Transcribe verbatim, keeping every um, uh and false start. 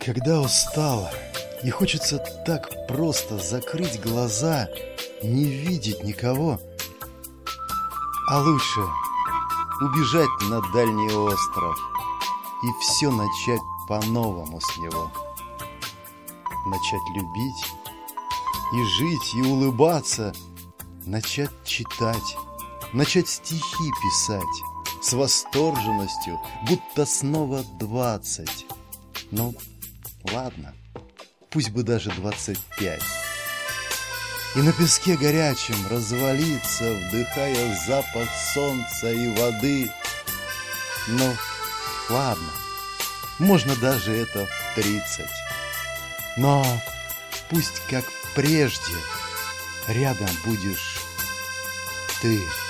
Когда устал и хочется так просто закрыть глаза, не видеть никого, а лучше убежать на дальний остров и все начать по-новому с него. Начать любить и жить, и улыбаться, начать читать, начать стихи писать с восторженностью, будто снова двадцать. Ну, ладно, пусть бы даже двадцать пять. И на песке горячем развалиться, вдыхая запах солнца и воды. Ну, ладно, можно даже это в тридцать. Но пусть, как прежде, рядом будешь ты.